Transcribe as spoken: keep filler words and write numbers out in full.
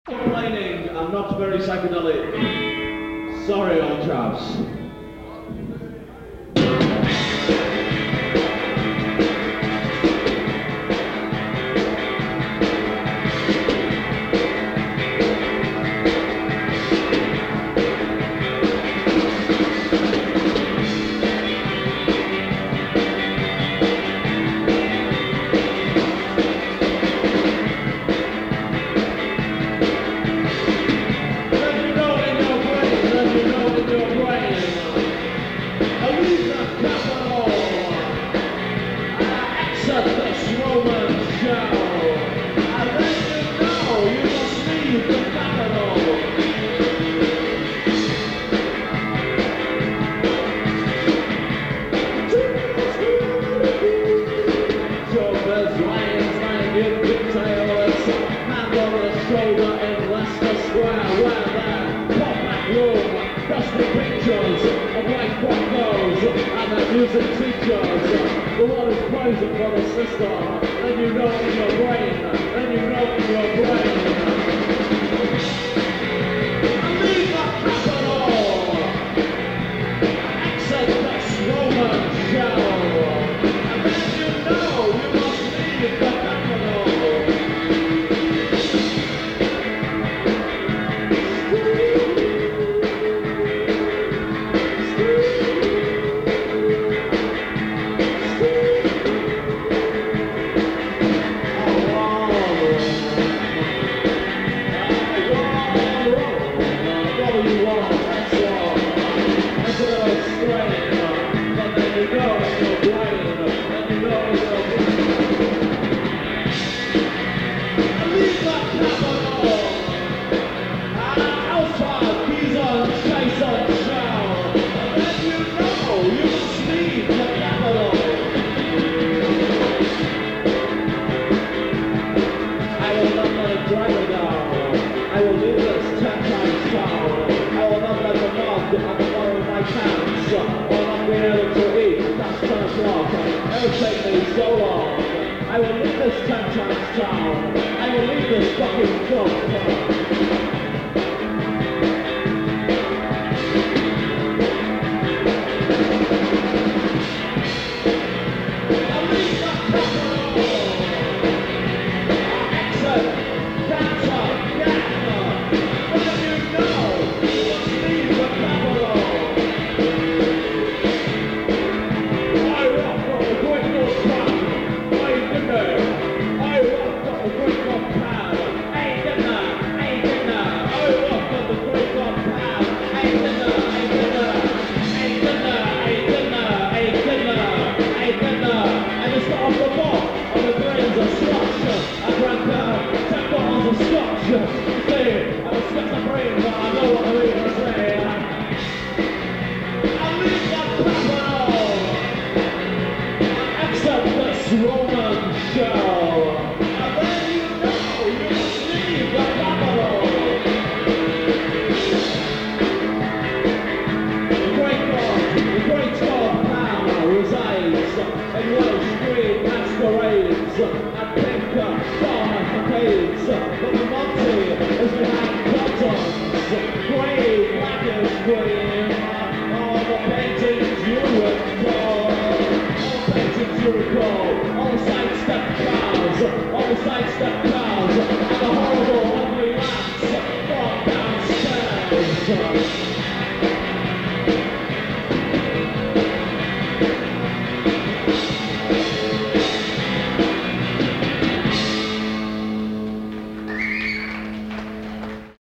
Complaining, I'm not very psychedelic. Sorry, old chaps. Music teachers, the one who's praising for the system, then you know in your brain, then you know in your brain. I leave the capital, exit this Roman show, and then you know you must leave the capital. I will leave this ten times town. I will leave this fucking dump. Scotch.